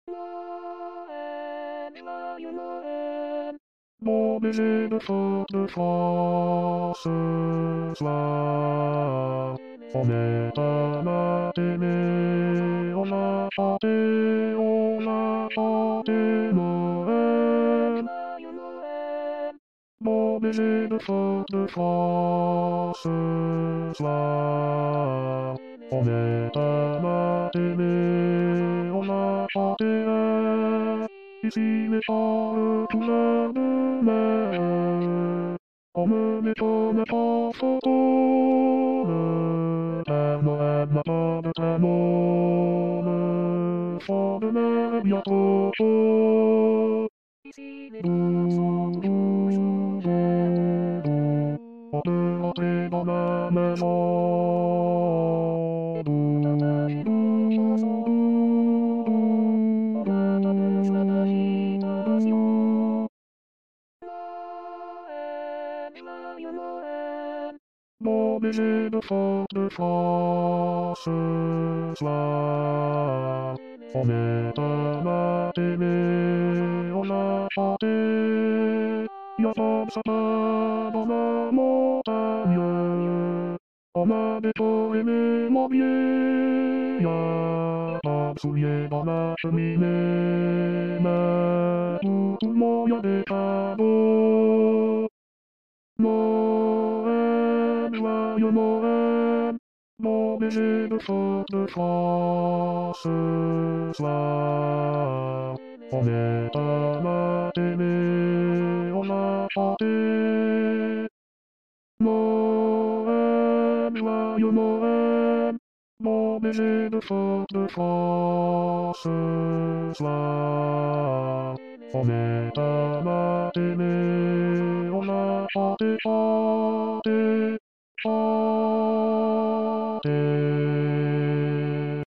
Noël, joyeux Noël. Mon baiser de faute de France ce soir. On est à la télé, on a chanté Noël. Joyeux Noël. Mon baiser de faute de France ce soir. On est à la télé, on a chanté ici les chants couleur de mer. On me m'étonne en photo, le Père Noël n'a pas de traîneau, le fond de mer est bien trop chaud. Ici les chants sont toujours debout. On peut rentrer dans la maison. Partager nos chansons. On partage la agitation. Noël, joyeux Noël. Mon baiser de faute de France ce soir. On est à la télé, on a chanté. Y'a pas de sapin dans la montagne. On a décoré les morbiers. Y'a pas de souliers dans la cheminée. Mais pour tout le monde y'a des cadeaux. Noël, joyeux Noël. Mon baiser de faute de France ce soir. On est à la télé, on a chanté. Noël, joyeux Noël. Mon baiser de faute de France ce soir. On est à la télé, on a chanté, chanté, chanté.